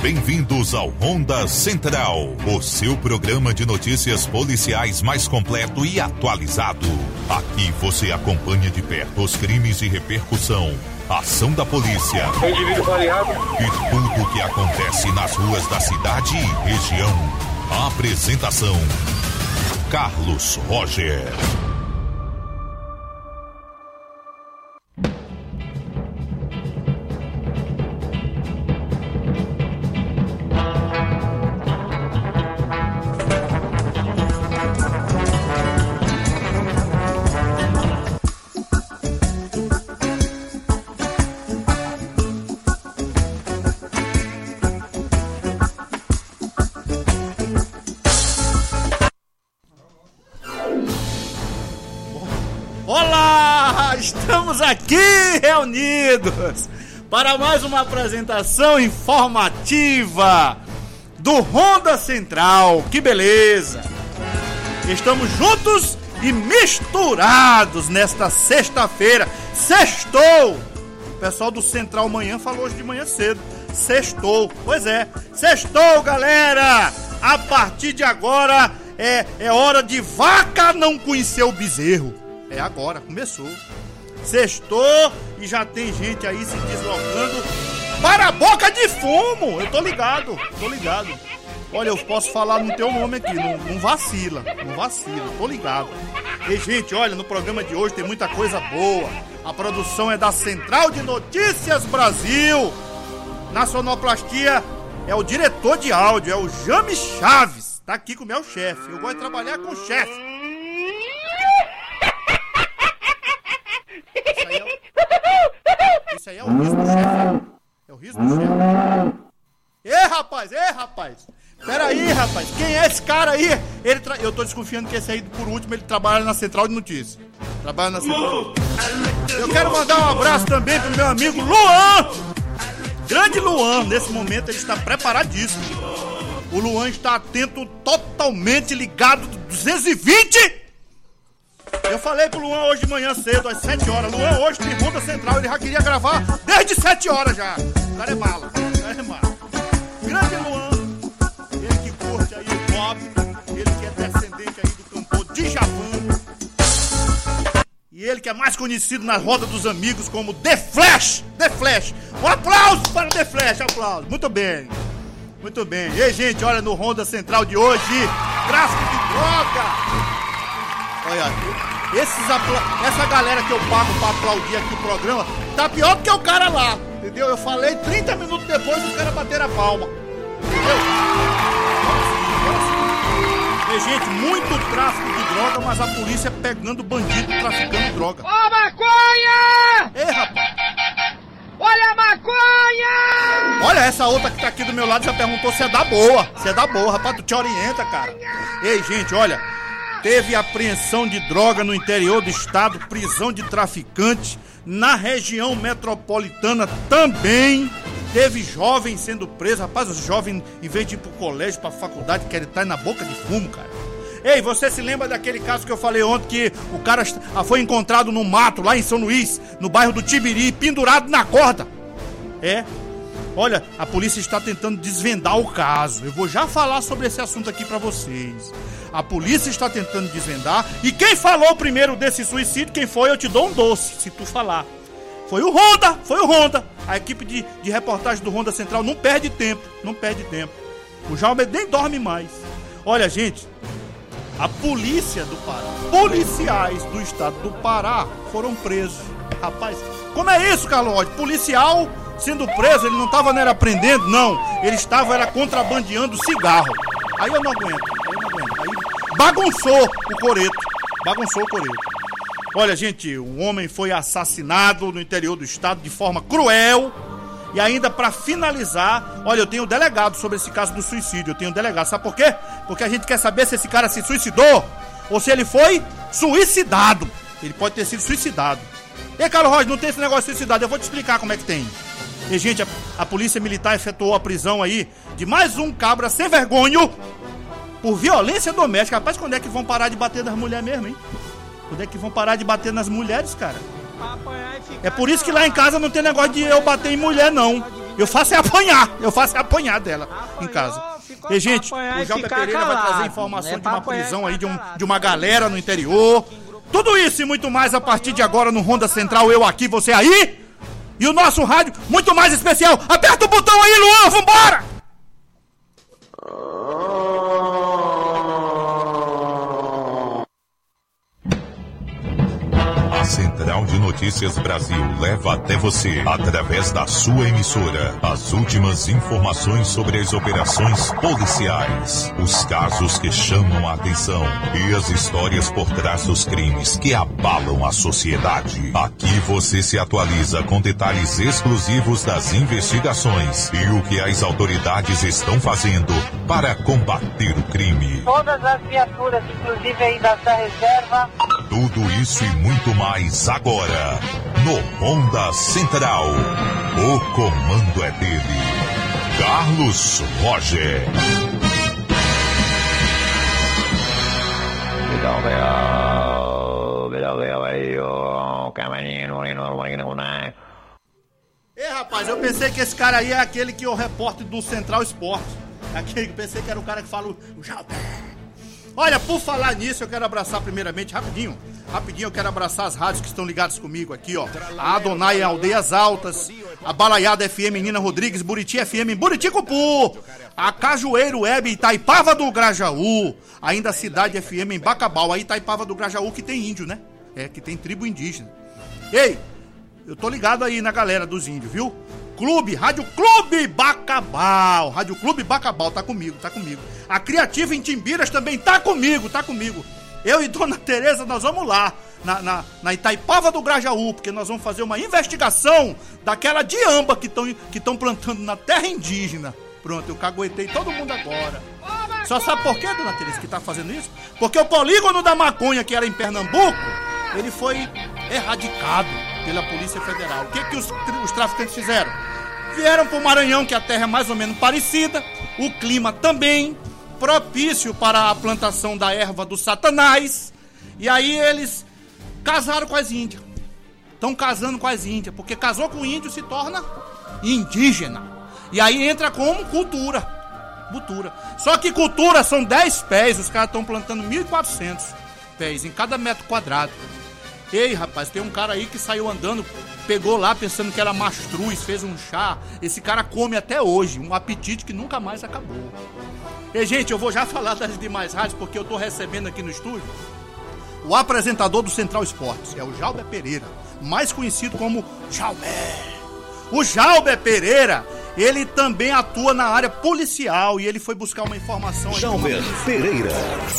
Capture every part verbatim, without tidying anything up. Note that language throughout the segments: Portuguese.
Bem-vindos ao Ronda Central, o seu programa de notícias policiais mais completo e atualizado. Aqui você acompanha de perto os crimes e repercussão, a ação da polícia indivíduo variado e tudo o que acontece nas ruas da cidade e região. A apresentação: Carlos Roger. Aqui reunidos para mais uma apresentação informativa do Ronda Central. Que beleza! Estamos juntos e misturados nesta sexta-feira. Sextou! O pessoal do Central Manhã falou hoje de manhã cedo. Sextou. Pois é, sextou, galera! A partir de agora é, é hora de vaca não conhecer o bezerro. É agora, começou. Sextou e já tem gente aí se deslocando para a boca de fumo. Eu tô ligado, tô ligado. Olha, eu posso falar no teu nome aqui, não, não vacila, não vacila, tô ligado. E gente, olha, no programa de hoje tem muita coisa boa. A produção é da Central de Notícias Brasil. Na sonoplastia é o diretor de áudio, é o James Chaves. Tá aqui com o meu chefe, eu gosto de trabalhar com o chefe. Isso aí é o risco do chefe. É o risco do chefe. Ê, rapaz, ê, rapaz. Pera aí, rapaz. Quem é esse cara aí? Ele tra... Eu tô desconfiando que esse aí, por último, ele trabalha na Central de Notícias. Trabalha na Central. Eu quero mandar um abraço também pro meu amigo Luan. Grande Luan. Nesse momento ele está preparadíssimo. O Luan está atento, totalmente ligado, duzentos e vinte. Eu falei pro Luan hoje de manhã cedo, às sete horas. Luan hoje tem Ronda Central, ele já queria gravar desde sete horas já. O cara é mala, o cara é mala. Grande Luan, ele que curte aí o pop, ele que é descendente aí do cantor Djavan. E ele que é mais conhecido na roda dos amigos como The Flash. The Flash. Um aplauso para o The Flash, aplauso. Muito bem, muito bem. E aí, gente, olha no Ronda Central de hoje, tráfico de droga. Olha, esses apla... essa galera que eu pago pra aplaudir aqui o programa tá pior do que o cara lá, entendeu? Eu falei trinta minutos depois os caras bateram a palma, entendeu? E, gente, muito tráfico de droga, mas a polícia pegando bandido traficando droga. Ô, maconha! Ei, rapaz! Olha a maconha! Olha, essa outra que tá aqui do meu lado já perguntou se é da boa. Se é da boa, rapaz, tu te orienta, cara. Ei, gente, olha... Teve apreensão de droga no interior do estado, prisão de traficantes. Na região metropolitana também teve jovens sendo presos. Rapaz, os jovens, em vez de ir pro colégio, pra faculdade, querem estar na boca de fumo, cara. Ei, você se lembra daquele caso que eu falei ontem, que o cara foi encontrado no mato, lá em São Luís, no bairro do Tibiri, pendurado na corda? É. Olha, a polícia está tentando desvendar o caso. Eu vou já falar sobre esse assunto aqui pra vocês. A polícia está tentando desvendar. E quem falou primeiro desse suicídio, quem foi, eu te dou um doce, se tu falar. Foi o Ronda, foi o Ronda. A equipe de, de reportagem do Ronda Central não perde tempo, não perde tempo. O Jaume nem dorme mais. Olha, gente, a polícia do Pará, policiais do estado do Pará foram presos. Rapaz, como é isso, Carlos? Policial sendo preso, ele não estava nem aprendendo, não. Ele estava era contrabandeando cigarro. Aí eu não aguento, aí eu não aguento. Aí bagunçou o coreto, bagunçou o coreto. Olha, gente, um homem foi assassinado no interior do estado de forma cruel. E ainda para finalizar, olha, eu tenho um delegado sobre esse caso do suicídio. Eu tenho um delegado, sabe por quê? Porque a gente quer saber se esse cara se suicidou ou se ele foi suicidado. Ele pode ter sido suicidado. E Carlos Roger, não tem esse negócio de suicidado, eu vou te explicar como é que tem. E, gente, a, a polícia militar efetuou a prisão aí de mais um cabra sem vergonha por violência doméstica. Rapaz, quando é que vão parar de bater nas mulheres mesmo, hein? Quando é que vão parar de bater nas mulheres, cara? É por isso que lá em casa não tem negócio de eu bater em mulher, não. Eu faço é apanhar, eu faço é apanhar dela em casa. E, gente, o Jalber Pereira vai trazer informação de uma prisão aí de, um, de uma galera no interior. Tudo isso e muito mais a partir de agora no Ronda Central, eu aqui, você aí. E o nosso rádio, muito mais especial. Aperta o botão aí, Luan, vambora! A Central de Notícias Brasil leva até você, através da sua emissora, as últimas informações sobre as operações policiais, os casos que chamam a atenção e as histórias por trás dos crimes que abalam a sociedade. Aqui você se atualiza com detalhes exclusivos das investigações e o que as autoridades estão fazendo para combater o crime. Todas as viaturas, inclusive aí da reserva. Tudo isso e muito mais agora, no Ronda Central. O comando é dele, Carlos Roger. Ei, rapaz, eu pensei que esse cara aí é aquele que é o repórter do Central Esporte. Aquele que pensei que era o cara que fala o Jalber. Olha, por falar nisso, eu quero abraçar primeiramente, rapidinho, rapidinho, eu quero abraçar as rádios que estão ligadas comigo aqui, ó. A Adonai em Aldeias Altas, a Balaiada F M Nina Rodrigues, Buriti F M em Buriticupu, a Cajueiro Web Itaipava do Grajaú, ainda a Cidade F M em Bacabal, aí Itaipava do Grajaú que tem índio, né? É, que tem tribo indígena. Ei, eu tô ligado aí na galera dos índios, viu? Clube, Rádio Clube Bacabal, Rádio Clube Bacabal, tá comigo, tá comigo. A Criativa em Timbiras também tá comigo, tá comigo. Eu e Dona Tereza, nós vamos lá, na, na, na Itaipava do Grajaú, porque nós vamos fazer uma investigação daquela diamba que estão que estão plantando na terra indígena. Pronto, eu caguetei todo mundo agora. Só sabe por quê, Dona Tereza, que tá fazendo isso? Porque o polígono da maconha, que era em Pernambuco, ele foi erradicado pela Polícia Federal. O que que os, os traficantes fizeram? Vieram pro Maranhão, que a terra é mais ou menos parecida, o clima também, propício para a plantação da erva do Satanás, e aí eles casaram com as índias. Estão casando com as índias, porque casou com o índio se torna indígena. E aí entra como cultura. Cultura. Só que cultura são dez pés, os caras estão plantando mil e quatrocentos pés em cada metro quadrado. Ei, rapaz, tem um cara aí que saiu andando, pegou lá pensando que era mastruz, fez um chá. Esse cara come até hoje, um apetite que nunca mais acabou. E, gente, eu vou já falar das demais rádios, porque eu tô recebendo aqui no estúdio o apresentador do Central Esportes, é o Jalber Pereira, mais conhecido como Jalber. O Jalber Pereira, ele também atua na área policial e ele foi buscar uma informação... Jalber Pereira.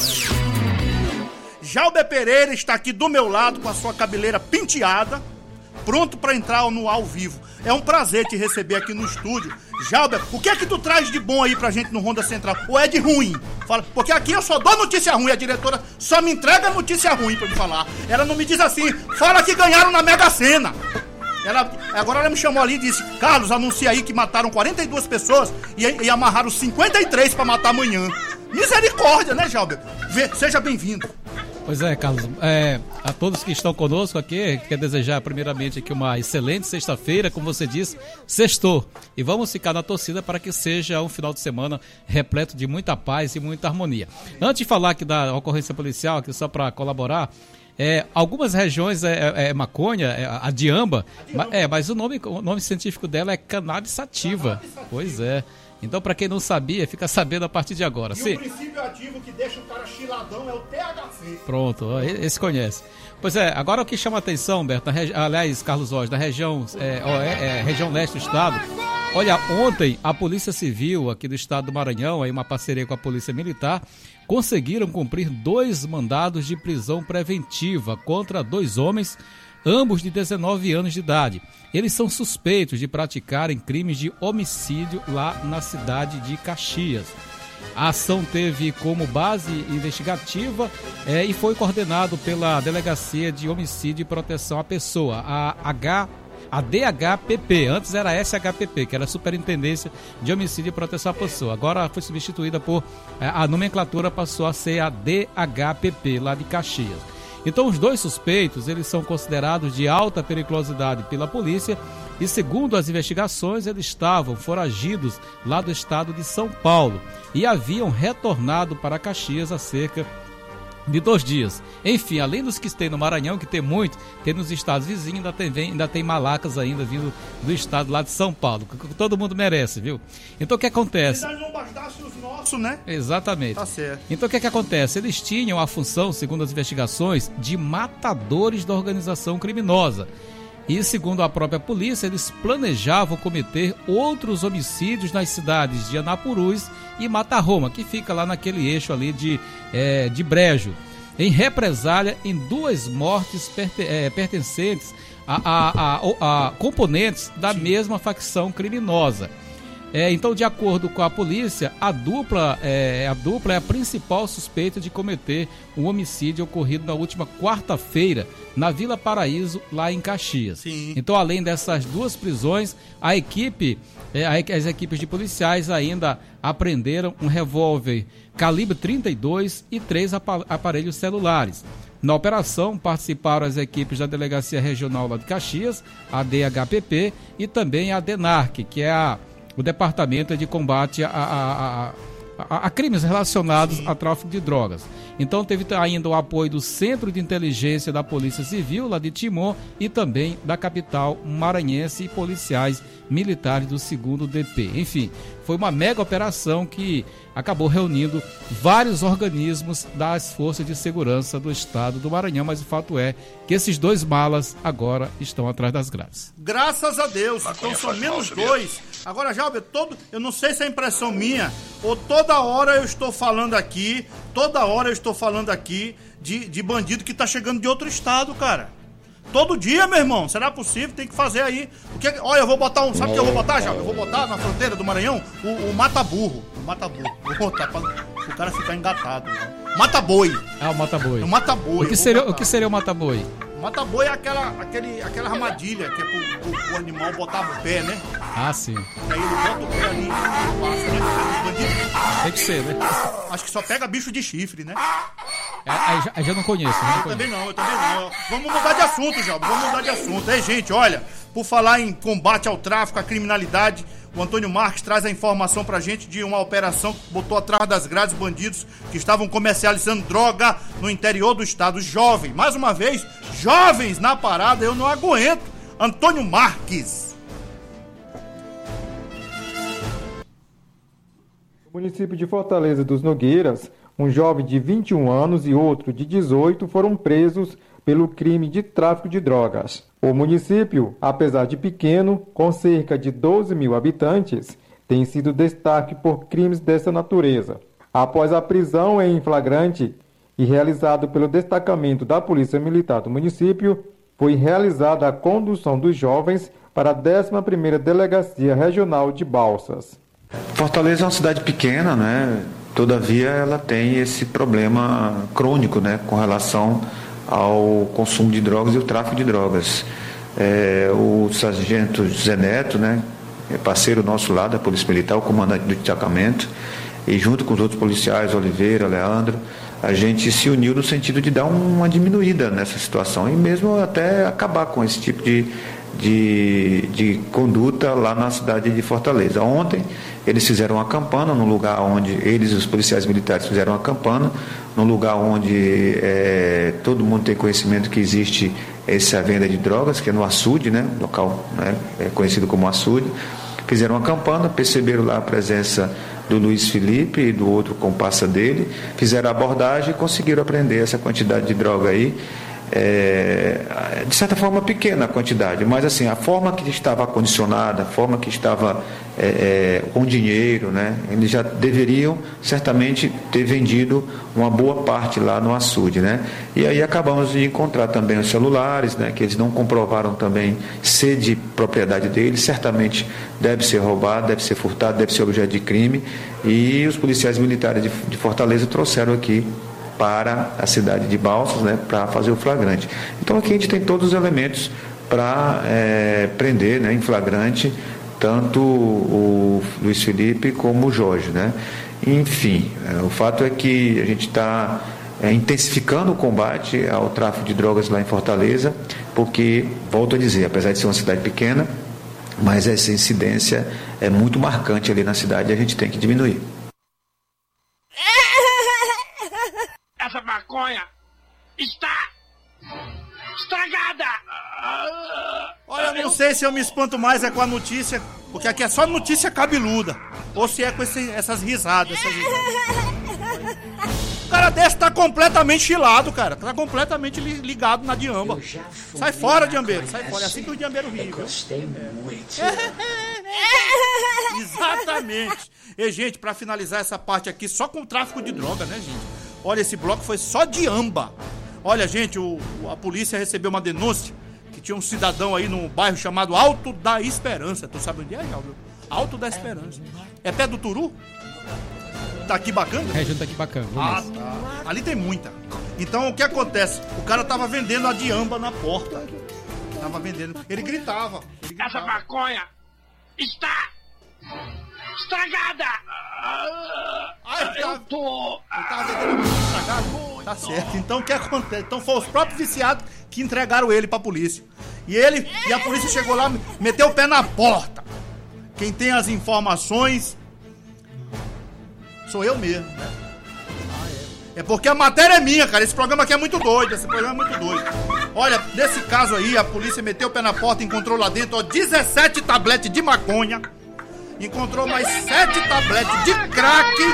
Jalber Pereira está aqui do meu lado com a sua cabeleira penteada, pronto para entrar no ao vivo. É um prazer te receber aqui no estúdio. Jalber, o que é que tu traz de bom aí pra gente no Ronda Central? Ou é de ruim? Fala, porque aqui eu só dou notícia ruim, a diretora só me entrega notícia ruim pra me falar. Ela não me diz assim, fala que ganharam na Mega Sena. Ela, agora ela me chamou ali e disse, Carlos, anuncia aí que mataram quarenta e duas pessoas e, e amarraram cinquenta e três pra matar amanhã. Misericórdia, né, Jalber? Vê, seja bem-vindo. Pois é, Carlos, é, a todos que estão conosco aqui, quero desejar primeiramente aqui uma excelente sexta-feira, como você disse, sextou. E vamos ficar na torcida para que seja um final de semana repleto de muita paz e muita harmonia. Antes de falar aqui da ocorrência policial, aqui só para colaborar, é, algumas regiões é, é, é maconha, é a diamba, é, mas o nome, o nome científico dela é cannabis sativa. Pois é. Então, para quem não sabia, fica sabendo a partir de agora. E Sim. o princípio ativo que deixa o cara chiladão é o T H C. Pronto, esse conhece. Pois é, agora o que chama a atenção, Humberto, regi... aliás, Carlos Rocha, da região, é, é, é, região leste do estado. Olha, ontem a Polícia Civil aqui do estado do Maranhão, aí uma parceria com a Polícia Militar, conseguiram cumprir dois mandados de prisão preventiva contra dois homens, ambos de dezenove anos de idade. Eles são suspeitos de praticarem crimes de homicídio lá na cidade de Caxias. A ação teve como base investigativa é, e foi coordenado pela Delegacia de Homicídio e Proteção à Pessoa, a, H, a D H P P. Antes era S H P P, que era a Superintendência de Homicídio e Proteção à Pessoa. Agora foi substituída por... É, a nomenclatura passou a ser a D H P P, lá de Caxias. Então os dois suspeitos, eles são considerados de alta periculosidade pela polícia E segundo as investigações, eles estavam foragidos lá do estado de São Paulo e haviam retornado para Caxias há cerca de dois dias. Enfim, além dos que tem no Maranhão, que tem muito, tem nos estados vizinhos, ainda tem, ainda tem malacas ainda vindo do estado lá de São Paulo, que todo mundo merece, viu? Então o que acontece? Se não bastasse os nossos, né? Exatamente. Tá certo. Então o que, que acontece? Eles tinham a função, segundo as investigações, de matadores da organização criminosa. E segundo a própria polícia, eles planejavam cometer outros homicídios nas cidades de Anapurus e Matarroma, que fica lá naquele eixo ali de, é, de Brejo, em represália em duas mortes perte, é, pertencentes a, a, a, a componentes da mesma facção criminosa. É, então, de acordo com a polícia, a dupla, é, a dupla é a principal suspeita de cometer um homicídio ocorrido na última quarta-feira na Vila Paraíso, lá em Caxias. Sim. Então, além dessas duas prisões, a equipe, é, as equipes de policiais ainda apreenderam um revólver calibre trinta e dois e três aparelhos celulares. Na operação participaram as equipes da Delegacia Regional lá de Caxias, a D H P P e também a DENARC, que é a o Departamento de Combate a, a, a, a, a crimes relacionados Sim. a tráfico de drogas. Então teve ainda o apoio do Centro de Inteligência da Polícia Civil, lá de Timon, e também da capital maranhense e policiais militares do segundo D P. Enfim, foi uma mega operação que acabou reunindo vários organismos das forças de segurança do estado do Maranhão, mas o fato é que esses dois malas agora estão atrás das grades. Graças a Deus, então são menos dois. Agora, Jalber, todo, eu não sei se é impressão minha, ou toda hora eu estou falando aqui, toda hora eu estou falando aqui de, de bandido que tá chegando de outro estado, cara. Todo dia, meu irmão, será possível? Tem que fazer aí. O que, olha, eu vou botar um. Sabe o que eu vou botar, Jalber? Eu vou botar na fronteira do Maranhão o, o mata-burro. O mata-burro. Vou botar pra o cara ficar engatado. Mata-boi. Ah, o mata-boi. O mata-boi. O que seria o, que seria o mata-boi? Mata-boi é aquela, aquele, aquela armadilha que é pro, pro, pro animal botar o pé, né? Ah, sim. E aí ele bota o pé ali e passa, né? Bandido. Tem que ser, né? Acho que só pega bicho de chifre, né? Aí já, já não conheço. Já não eu conheço. também não, eu também não. Vamos mudar de assunto, já. Vamos mudar de assunto. Ei, gente, olha, por falar em combate ao tráfico, à criminalidade, o Antônio Marques traz a informação pra gente de uma operação que botou atrás das grades bandidos que estavam comercializando droga no interior do estado. Jovem, mais uma vez, jovens na parada, eu não aguento. Antônio Marques. No município de Fortaleza dos Nogueiras, um jovem de vinte e um anos e outro de dezoito foram presos pelo crime de tráfico de drogas. O município, apesar de pequeno, com cerca de doze mil habitantes, tem sido destaque por crimes dessa natureza. Após a prisão em flagrante e realizado pelo destacamento da Polícia Militar do município, foi realizada a condução dos jovens para a décima primeira Delegacia Regional de Balsas. Fortaleza é uma cidade pequena, né? Todavia ela tem esse problema crônico, né, com relação ao consumo de drogas e o tráfico de drogas. É, o sargento José Neto, né, é parceiro nosso lá da Polícia Militar, o comandante do destacamento, e junto com os outros policiais, Oliveira, Leandro, a gente se uniu no sentido de dar uma diminuída nessa situação e mesmo até acabar com esse tipo de, de, de conduta lá na cidade de Fortaleza. Ontem eles fizeram uma campana no lugar onde, eles e os policiais militares fizeram uma campana, no lugar onde é, todo mundo tem conhecimento que existe essa venda de drogas, que é no açude, né, local, né, é conhecido como açude. Fizeram uma campana, perceberam lá a presença do Luiz Felipe e do outro comparsa dele, fizeram a abordagem e conseguiram apreender essa quantidade de droga aí. É, de certa forma pequena a quantidade, mas assim, a forma que estava condicionada, a forma que estava é, é, com dinheiro, né, eles já deveriam certamente ter vendido uma boa parte lá no açude, né? E aí acabamos de encontrar também os celulares, né, que eles não comprovaram também ser de propriedade deles, certamente deve ser roubado, deve ser furtado, deve ser objeto de crime, e os policiais militares de, de Fortaleza trouxeram aqui para a cidade de Balsas, né, para fazer o flagrante. Então aqui a gente tem todos os elementos para é, prender, né, em flagrante tanto o Luiz Felipe como o Jorge, né? Enfim, é, o fato é que a gente está é, intensificando o combate ao tráfico de drogas lá em Fortaleza, porque, volto a dizer, apesar de ser uma cidade pequena, mas essa incidência é muito marcante ali na cidade e a gente tem que diminuir. Essa maconha está estragada. Olha, eu não sei se eu me espanto mais é com a notícia, porque aqui é só notícia cabeluda, ou se é com esse, essas risadas, essas risadas. O cara desse tá completamente chilado, cara. Tá completamente li- ligado na diamba. Sai fora, diambeiro. Sai fora. É assim que o diambeiro ri, viu? Gostei muito. Exatamente. E, gente, pra finalizar essa parte aqui, só com o tráfico de droga, né, gente? Olha, esse bloco foi só diamba. Olha, gente, o, a polícia recebeu uma denúncia que tinha um cidadão aí num bairro chamado Alto da Esperança. Tu sabe onde é, Jaldo? Alto da Esperança. É pé do Turu? Taquibacanga? Região Taquibacanga. Ah, tá. Ali tem muita. Então, o que acontece? O cara tava vendendo a diamba na porta. Tava vendendo. Ele gritava. Ele gritava. Essa maconha está estragada. Ah, ele Eu tava, tô... ele tava vendendo a estragado. Tá certo. Então, o que acontece? Então, foram os próprios viciados que entregaram ele pra polícia. E ele, e a polícia chegou lá, meteu o pé na porta. Quem tem as informações sou eu mesmo, né? Ah, é. É porque a matéria é minha, cara. Esse programa aqui é muito doido. Esse programa é muito doido. Olha, nesse caso aí, a polícia meteu o pé na porta e encontrou lá dentro, ó, dezessete tabletes de maconha. Encontrou mais sete tabletes de crack.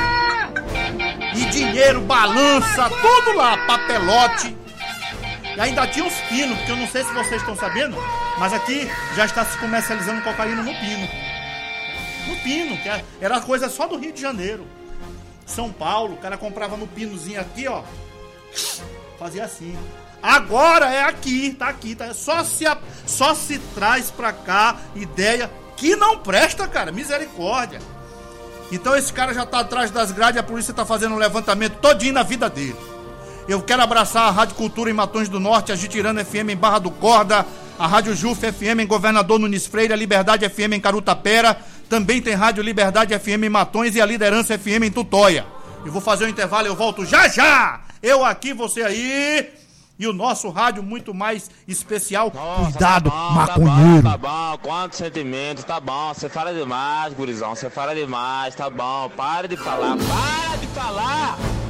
E dinheiro, balança, tudo lá, papelote. E ainda tinha uns pinos, porque eu não sei se vocês estão sabendo, mas aqui já está se comercializando cocaína no pino. No pino, que era coisa só do Rio de Janeiro. São Paulo, o cara comprava no pinozinho aqui, ó. Fazia assim. Agora é aqui, tá aqui, tá? Só se, a, só se traz pra cá ideia que não presta, cara. Misericórdia. Então esse cara já tá atrás das grades e a polícia tá fazendo um levantamento todinho na vida dele. Eu quero abraçar a Rádio Cultura em Matões do Norte, a Jitirana F M em Barra do Corda, a Rádio Juf F M em Governador Nunes Freire, a Liberdade F M em Carutapera, também tem Rádio Liberdade F M em Matões e a Liderança F M em Tutóia. Eu vou fazer um intervalo e eu volto já já! Eu aqui, você aí, e o nosso rádio muito mais especial. Nossa, cuidado, tá bom, maconheiro! Tá bom, tá bom, quantos sentimentos, tá bom, você fala demais, gurizão, você fala demais, tá bom, para de falar, para de falar!